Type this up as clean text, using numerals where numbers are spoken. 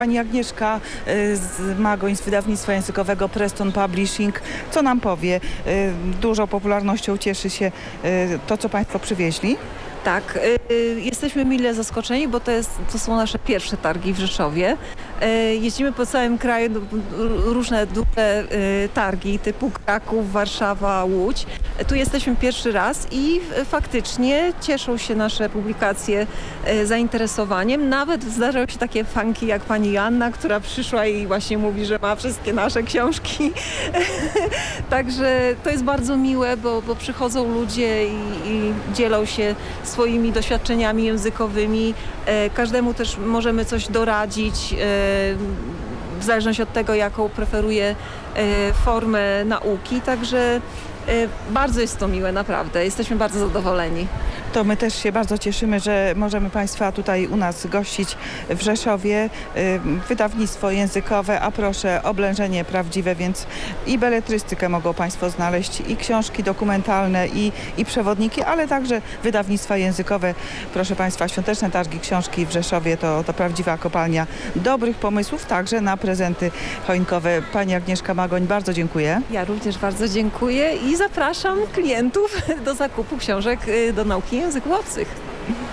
Pani Agnieszka Magoń z wydawnictwa językowego Preston Publishing. Co nam powie? Dużą popularnością cieszy się to, co Państwo przywieźli. Tak, jesteśmy mile zaskoczeni, bo to są nasze pierwsze targi w Rzeszowie. Jeździmy po całym kraju, różne duże targi typu Kraków, Warszawa, Łódź. Tu jesteśmy pierwszy raz i faktycznie cieszą się nasze publikacje zainteresowaniem. Nawet zdarzają się takie fanki jak pani Joanna, która przyszła i właśnie mówi, że ma wszystkie nasze książki. Także to jest bardzo miłe, bo przychodzą ludzie i dzielą się swoimi doświadczeniami językowymi. Każdemu też możemy coś doradzić, w zależności od tego, jaką preferuje formę nauki. Także bardzo jest to miłe, naprawdę. Jesteśmy bardzo zadowoleni. To my też się bardzo cieszymy, że możemy Państwa tutaj u nas gościć w Rzeszowie. Wydawnictwo językowe, a proszę, oblężenie prawdziwe, więc i beletrystykę mogą Państwo znaleźć, i książki dokumentalne, i przewodniki, ale także wydawnictwa językowe. Proszę Państwa, świąteczne targi książki w Rzeszowie to prawdziwa kopalnia dobrych pomysłów, także na prezenty choinkowe. Pani Agnieszka Magoń, bardzo dziękuję. Ja również bardzo dziękuję i zapraszam klientów do zakupu książek do nauki języków obcych.